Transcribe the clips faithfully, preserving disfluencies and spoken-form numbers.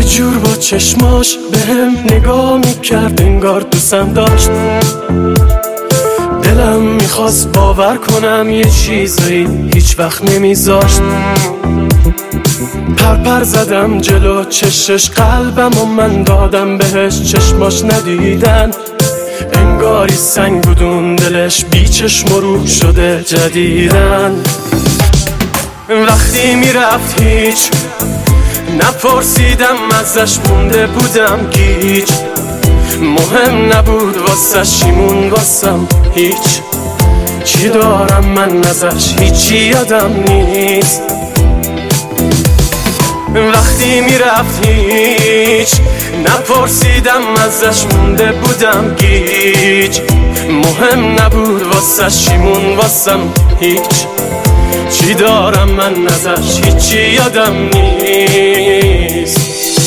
جور با چشماش بهم نگاه میکرد انگار دوستم داشت. دلم میخواست باور کنم یه چیزایی هیچ وقت نمیذاشت. پرپر زدم جلو چشش قلبم و من دادم بهش، چشماش ندیدن انگاری سنگ بودون دلش، بی چشم و رو شده جدیدن. وقتی میرفت هیچ نپرسیدم ازش، مونده بودم گیج. مهم نبود واسش شیمون واسم هیچ. چی دارم من ازش هیچی یادم نیست. وقتی میرفت هیچ نپرسیدم ازش، مونده بودم گیج. مهم نبود واسش شیمون واسم هیچ. چی دارم من ازش هیچی یادم نیست.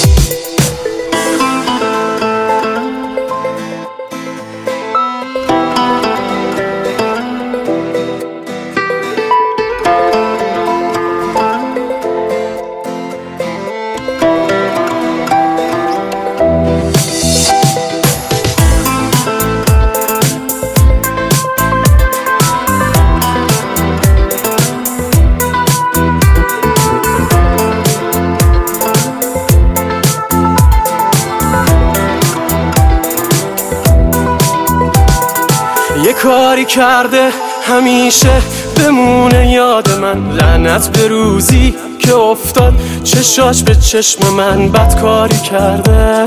یه کاری کرده همیشه بمونه یاد من، لعنت به روزی که افتاد چشاش به چشم من. بدکاری کرده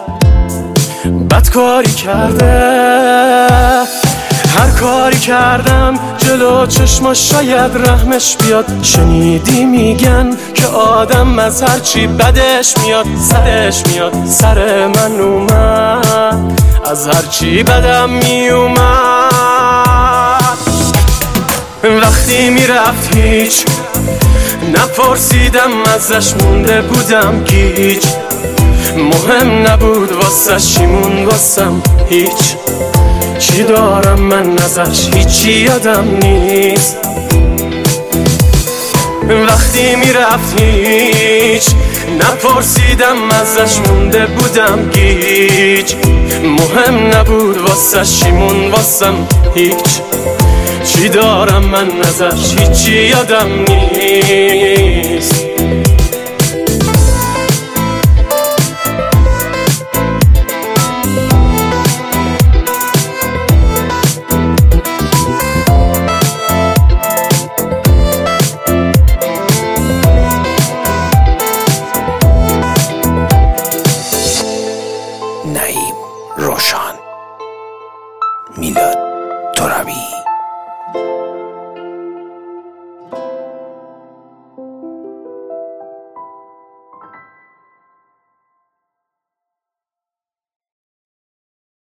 بدکاری کرده هر کاری کردم جلو چشماش شاید رحمش بیاد. شنیدی میگن که آدم از هرچی بدش میاد سرش میاد. سر من اومد از هرچی بدم میومد. وقتی میرفت هیچ نپرسیدم ازش، مونده بودم گیج. مهم نبود واسش شیمون واسم هیچ. چی دارم من ازش هیچی یادم نیست. وقتی میرفت هیچ نپرسیدم ازش، مونده بودم گیج. مهم نبود واسش شیمون واسم هیچ. چی دارم من ازش هیچی یادم نیست.